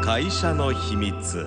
会社の秘密。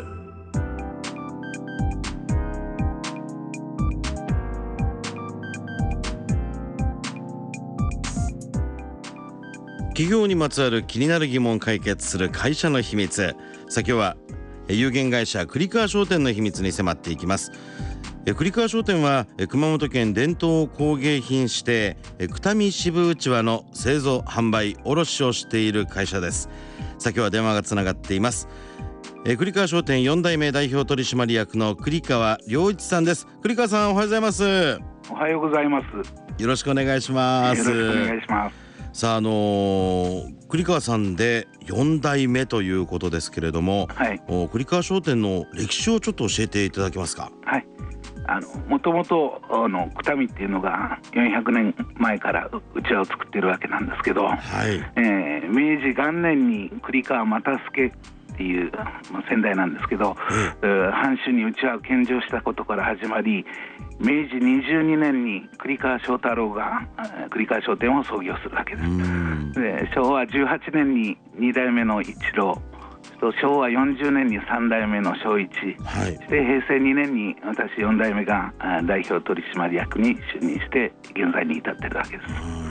企業にまつわる気になる疑問を解決する会社の秘密。さあ今日は有限会社栗川商店の秘密に迫っていきます。栗川商店は熊本県伝統工芸品指定九谷渋うちわの製造販売卸をしている会社です。さあ今日は電話がつながっています。栗川商店4代目代表取締役の栗川良一さんです。栗川さん、おはようございます。 おはようございます。 よろしくお願いします。 よろしくお願いします。 さあ、栗川さんで4代目ということですけれども、 はい、 栗川商店の歴史をちょっと教えていただけますか。 はい、もともと九谷っていうのが400年前からうちわを作っているわけなんですけど、 はい、 明治元年に栗川又助っていう先代なんですけど、藩主にうちわを献上したことから始まり、明治22年に栗川正太郎が栗川商店を創業するわけです。で、昭和18年に2代目の一郎と昭和40年に3代目の正一、 はい、 そして平成2年に私4代目が代表取締役に就任して現在に至っているわけです。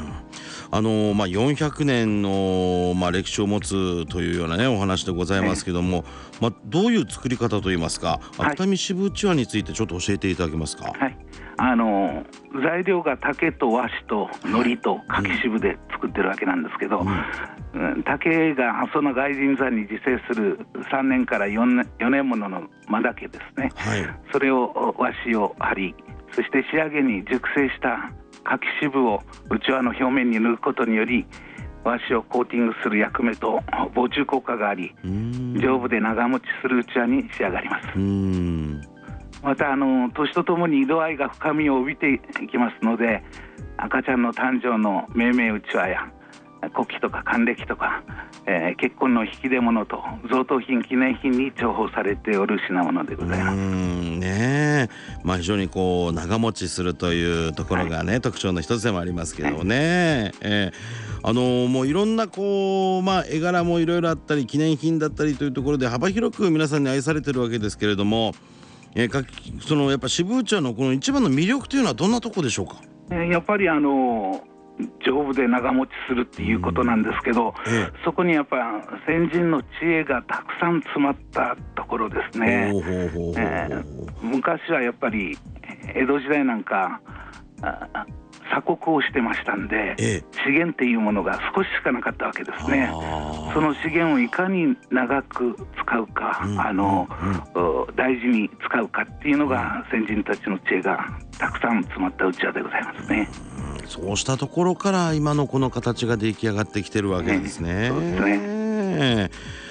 400年の、歴史を持つというような、お話でございますけども、どういう作り方といいますか、九谷渋うちわについてちょっと教えていただけますか。 はい、材料が竹と和紙と糊と柿渋で作ってるわけなんですけど、竹が阿蘇の外輪山に自生する3年から4年ものの真竹ですね、はい、それを和紙を貼り、そして仕上げに熟成した柿渋をうちわの表面に塗ることにより、和紙をコーティングする役目と防虫効果があり、丈夫で長持ちするうちわに仕上がります。また年とともに色合いが深みを帯びていきますので、赤ちゃんの誕生の命名うちわや古希とか還暦とか、結婚の引き出物と贈答品記念品に重宝されておる品物でございます。 非常に長持ちするというところが特徴の一つでもありますけどもね、もういろんな絵柄もいろいろあったり記念品だったりというところで幅広く皆さんに愛されてるわけですけれども、やっぱ渋うちわのこの一番の魅力というのはどんなところでしょうか。 やっぱり丈夫で長持ちするっていうことなんですけど、そこにやっぱ先人の知恵がたくさん詰まったところですね。昔はやっぱり江戸時代なんか鎖国をしてましたんで、資源っていうものが少ししかなかったわけですね。その資源をいかに長く使うか、大事に使うかっていうのが先人たちの知恵がたくさん詰まったうちわでございますね。 そうしたところから今のこの形が出来上がってきてるわけですね。 そうですね。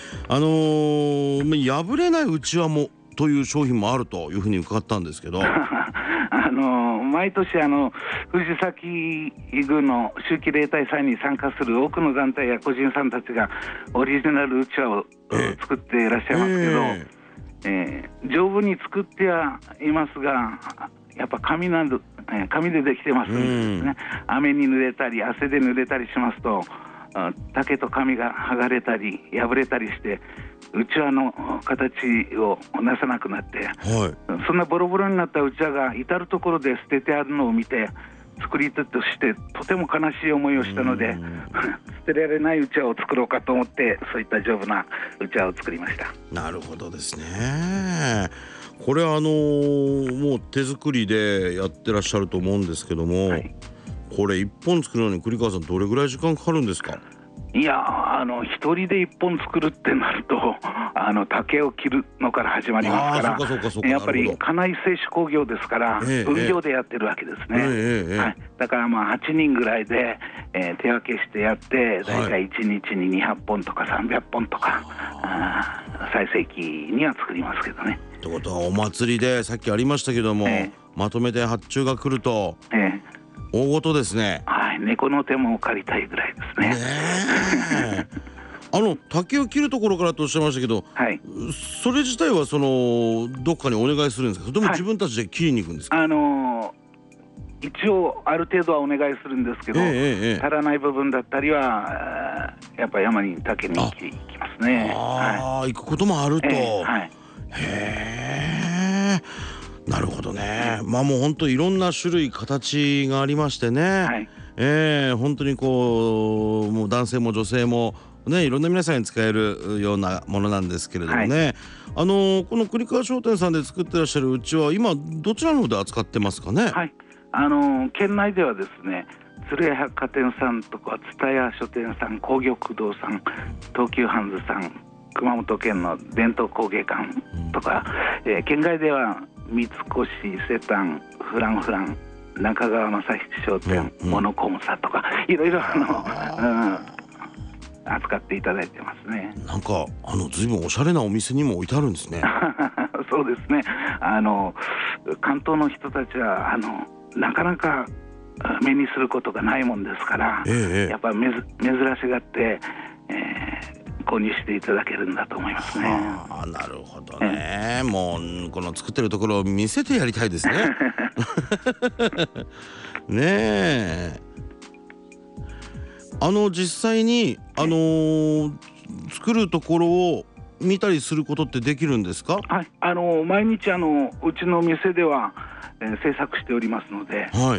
破れないうちわもという商品もあるというふうに伺ったんですけど毎年藤崎宮の秋季例大祭に参加する多くの団体や個人さんたちがオリジナルうちわを作っていらっしゃいますけど、丈夫に作ってはいますが、やっぱ紙でできてますんですね。雨に濡れたり汗で濡れたりしますと、竹と紙が剥がれたり破れたりしてうちわの形をなさなくなって、そんなボロボロになったうちわが至る所で捨ててあるのを見て、作り手としてとても悲しい思いをしたので捨てられないうちわを作ろうかと思って、そういった丈夫なうちわを作りました。 なるほどですね。これもう手作りでやってらっしゃると思うんですけども、これ1本作るのに栗川さんどれぐらい時間かかるんですか。 いや、一人で1本作るってなると竹を切るのから始まりますから、やっぱり家内製紙工業ですから分業でやってるわけですね。だから8人ぐらいで、手分けしてやって、だいたい1日に200本とか300本とか最盛期には作りますけどね。 ってことはお祭りでさっきありましたけども、まとめて発注が来ると大事ですね。 猫の手も借りたいぐらいですね。 竹を切るところからとおっしゃいましたけど、それ自体はどっかにお願いするんですか、それとも自分たちで切りに行くんですか。 一応ある程度はお願いするんですけど、足らない部分だったりはやっぱ山に竹に行きますね。 行くこともあると。 はい、 へー、なるほどね。もう本当いろんな種類形がありましてね、 はい、 本当にこうもう男性も女性もね、いろんな皆さんに使えるようなものなんですけれどもね、この栗川商店さんで作ってらっしゃるうちは今どちらの方で扱ってますかね。 はい、県内ではですね、鶴屋百貨店さんとか蔦屋書店さん、工業区堂さん、東急ハンズさん、熊本県の伝統工芸館とか、県外では三越、伊勢丹、フランフラン、中川正七商店、モノコムサとかいろいろ扱っていただいてますね。 なんか随分おしゃれなお店にも置いてあるんですね。 そうですね。関東の人たちはなかなか目にすることがないもんですから、やっぱり珍しがって、購入していただけるんだと思いますね。 なるほどね。もうこの作ってるところを見せてやりたいですね。ねえ。実際に作るところを見たりすることってできるんですか。 はい、毎日うちの店では、制作しておりますので、はい、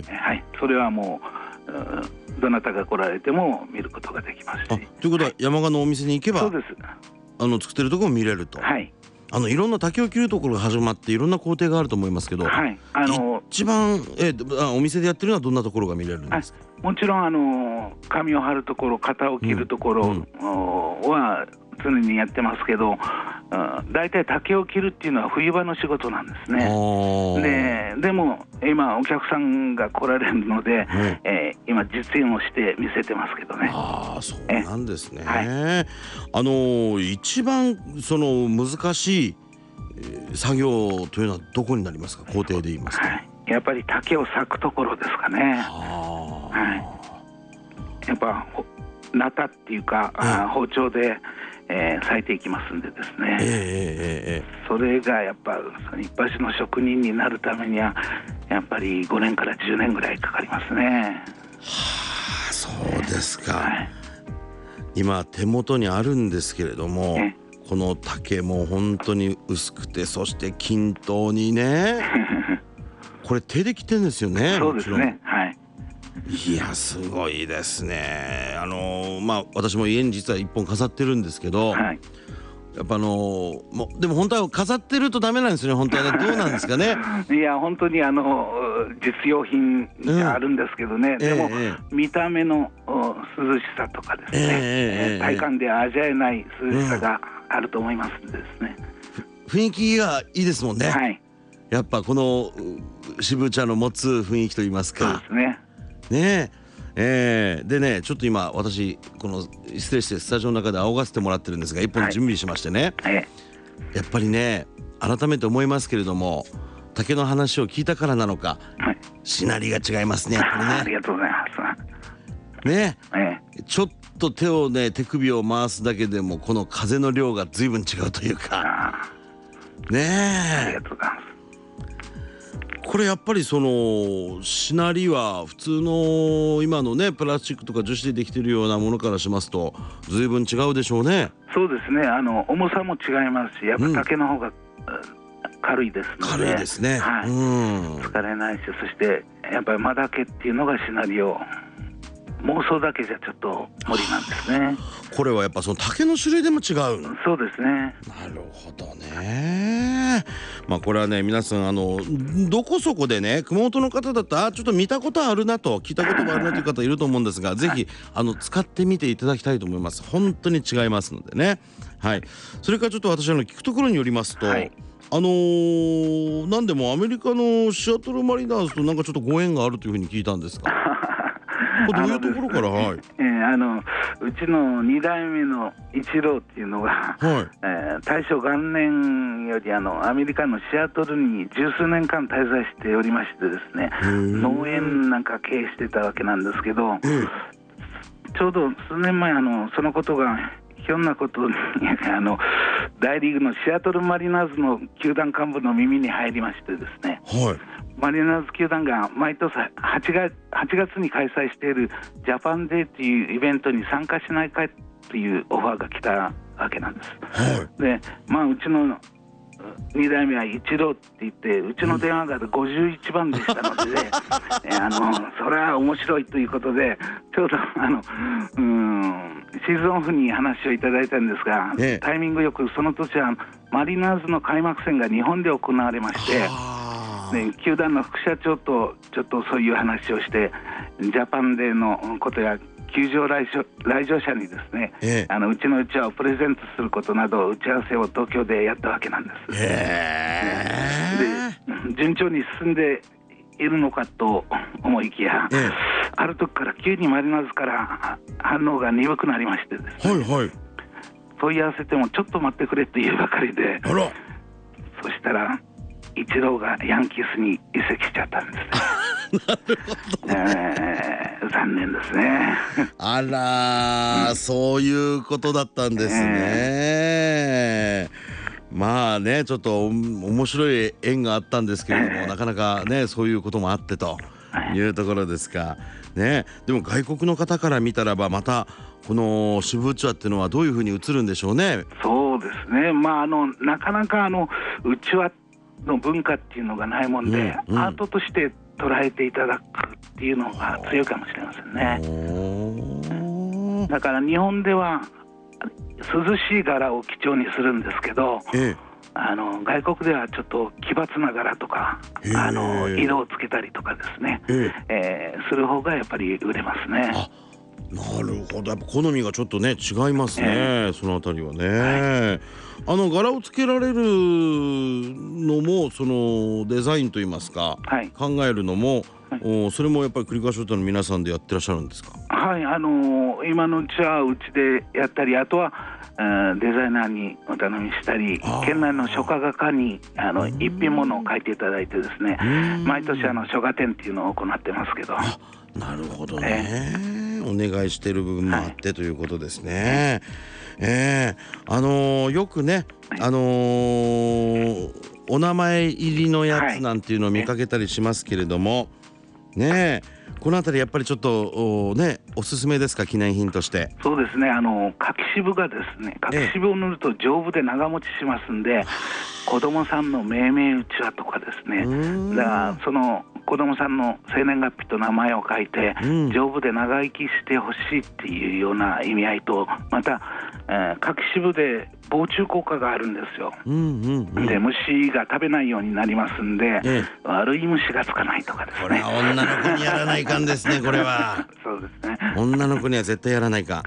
それはもうどなたが来られても見ることができますし。ということは、山鹿のお店に行けばそうです。 作ってるところも見れると。 はい、 いろんな竹を切るところが始まっていろんな工程があると思いますけど、 はい、 一番、お店でやってるのはどんなところが見れるんですか。 もちろん紙を貼るところ、型を切るところは常にやってますけど、だいたい竹を切るっていうのは冬場の仕事なんですね。でも今お客さんが来られるので、今実演をして見せてますけどね。 そうなんですね。一番その難しい作業というのはどこになりますか。工程で言いますと、 やっぱり竹を裂くところですかね。やっぱナタっていうか、包丁で裂いていきますんでですね、それがやっぱ一発の職人になるためにはやっぱり5年から10年ぐらいかかりますね。 そうですか。今手元にあるんですけれども、この竹も本当に薄くて、そして均等にねこれ手で切ってんですよね。 そうですね。 いや、すごいですね。私も家に実は一本飾ってるんですけど、やっぱでも本当は飾ってるとダメなんですよね。本当はね、どうなんですかね。 いや、本当に実用品があるんですけどね、でも見た目の涼しさとかですね、体感で味わえない涼しさがあると思いますんでですね、 雰囲気がいいですもんね。やっぱこの渋茶の持つ雰囲気といいますか。 そうですね。 でね、ちょっと今私失礼してスタジオの中で仰がせてもらってるんですが、一本準備しましてね、やっぱりね、改めて思いますけれども、竹の話を聞いたからなのか、しなりが違いますね、やっぱりね。 ありがとうございますね。ちょっと手首を回すだけでもこの風の量が随分違うというかね。 ありがとうございます。 これやっぱりしなりは普通の今のねプラスチックとか樹脂でできてるようなものからしますと随分違うでしょうね。 そうですね。重さも違いますし、やっぱ竹の方が、軽いですので。 軽いですね。 疲れないし、そしてやっぱり間竹っていうのがしなりを妄想だけじゃちょっと無理なんですね。 これはやっぱその竹の種類でも違う。 そうですね。 なるほどね。これはね、皆さんどこそこでね、熊本の方だったらちょっと見たことあるなと聞いたことがあるなという方いると思うんですが、ぜひ使ってみていただきたいと思います。本当に違いますのでね。それからちょっと私聞くところによりますと、何でもアメリカのシアトルマリナーズとなんかちょっとご縁があるというふうに聞いたんですがこれどういうところから。 うちの2代目の一郎っていうのが、大正元年よりアメリカのシアトルに十数年間滞在しておりましてですね、農園なんか経営してたわけなんですけど、ちょうど数年前そのことがひょんなことに大リーグのシアトルマリナーズの球団幹部の耳に入りましてですね、マリナーズ球団が毎年8月に開催しているジャパンデーというイベントに参加しないかというオファーが来たわけなんです。 はで、うちの2代目は一郎って言って、うちの電話が51番でしたので、それは面白いということで、ちょうどシーズンオフに話をいただいたんですが、タイミングよくその年はマリナーズの開幕戦が日本で行われまして、球団の副社長とちょっとそういう話をして、ジャパンデーのことや球場来場者にですね、うちのうちわをプレゼントすることなど打ち合わせを東京でやったわけなんです。で、順調に進んでいるのかと思いきや、ある時から急にマリナーズから反応が鈍くなりましてですね、問い合わせてもちょっと待ってくれというばかりで、そしたらイチローがヤンキースに移籍しちゃったんですね。 なるほど、 残念ですね。 あら、そういうことだったんですね。まあね、ちょっと面白い縁があったんですけれども、なかなかねそういうこともあってというところですかね。でも外国の方から見たらば、またこの支部うちわっていうのはどういうふうに映るんでしょうね。 そうですね、なかなかうちわの文化っていうのがないもんで、アートとして捉えていただくっていうのが強いかもしれませんね。だから日本では涼しい柄を基調にするんですけど、外国ではちょっと奇抜な柄とか、色をつけたりとかですね、する方がやっぱり売れますね。 なるほど、やっぱ好みがちょっとね違いますね、そのあたりはね。柄をつけられるのも、そのデザインといいますか、考えるのも、それもやっぱり栗川商店の皆さんでやってらっしゃるんですか。 はい、今のうちはうちでやったり、あとはデザイナーにお頼みしたり、県内の書家画家に一品物を書いていただいてですね、毎年書画展っていうのを行ってますけど。 なるほどね、お願いしている部分もあってということですね。よくね、お名前入りのやつなんていうのを見かけたりしますけれどもね、このあたりやっぱりちょっとねおすすめですか、記念品として。 そうですね、柿渋がですね、柿渋を塗ると丈夫で長持ちしますんで、子供さんの命名うちわとかですね、だからその子供さんの生年月日と名前を書いて、丈夫で長生きしてほしいっていうような意味合いと、また、柿渋で防虫効果があるんですよ。で、虫が食べないようになりますんで、悪い虫がつかないとかですね。 これは女の子にやらないかんですね、これは。 そうですね、 女の子には絶対やらないか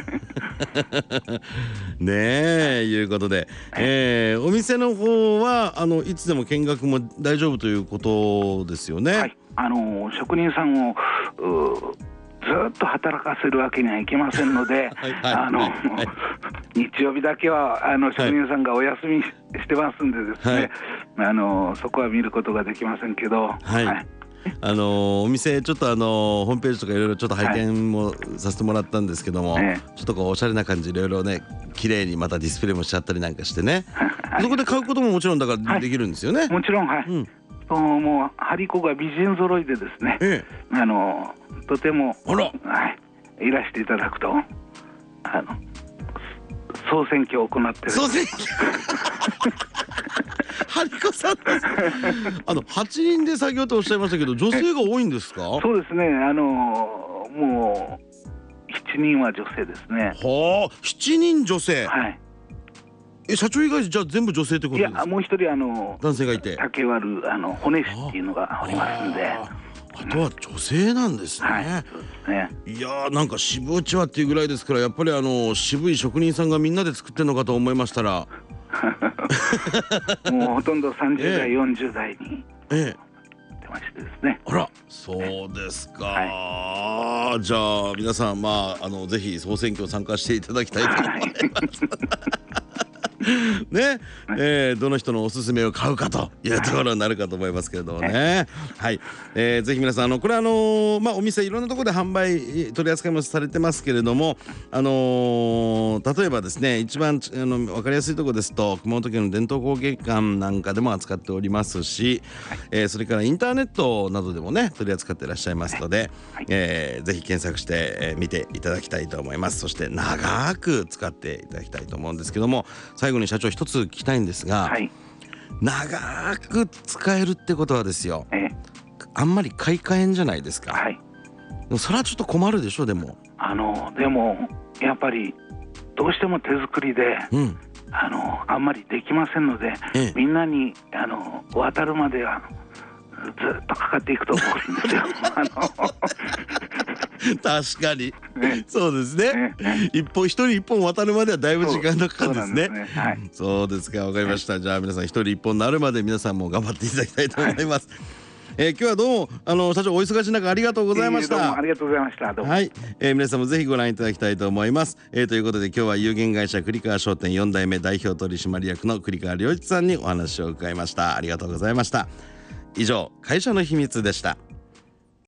ねえ、いうことで、お店の方はいつでも見学も大丈夫ということですよね。 職人さんをずっと働かせるわけにはいきませんので、日曜日だけは職人さんがお休みしてますんでですね、そこは見ることができませんけど、 お店ちょっとホームページとかいろいろちょっと拝見もさせてもらったんですけども、ちょっとこうおしゃれな感じいろいろね綺麗にまたディスプレイもしちゃったりなんかしてねそこで買うことももちろんだからできるんですよね。 もちろん、もう張り子が美人揃いでですね、とても、いらしていただくと総選挙を行ってる。 総選挙ハリコさん8人で作業とおっしゃいましたけど、女性が多いんですか？ そうですね、もう7人は女性ですね。 はあ、7人女性。社長以外じゃあ全部女性ってことですか？ いや、もう一人男性がいて、 竹割る骨師っていうのがおりますんで、 あとは女性なんですね。 そうですね。 いやー、なんか渋うちわっていうぐらいですから、やっぱり渋い職人さんがみんなで作ってるのかと思いましたらもうほとんど30代、40代に出ましてですね。 あら、そうですか。じゃあ皆さんぜひ総選挙参加していただきたいと思いますね、どの人のおすすめを買うかというところになるかと思いますけれどもね。はい、ぜひ皆さんこれお店いろんなところで販売取り扱いもされてますけれども、例えばですね、一番分かりやすいところですと熊本県の伝統工芸館なんかでも扱っておりますし、それからインターネットなどでもね取り扱っていらっしゃいますので、ぜひ検索して、見ていただきたいと思います。そして長く使っていただきたいと思うんですけども、最後に社長一つ聞きたいんですが、長く使えるってことはですよ、あんまり買い替えんじゃないですか。それはちょっと困るでしょ。でもやっぱりどうしても手作りで、あんまりできませんので、みんなに渡るまではずっとかかっていくと思うんですよ。 確かに、そうですね、一人一本渡るまではだいぶ時間がかかるんですね。そうですか、わかりました。じゃあ皆さん一人一本になるまで皆さんも頑張っていただきたいと思います。今日はどうも社長お忙しい中ありがとうございました。 どうもありがとうございました。どうも。 はい、皆さんもぜひご覧いただきたいと思います。ということで今日は有限会社栗川商店4代目代表取締役の栗川良一さんにお話を伺いました。ありがとうございました。以上、会社の秘密でした。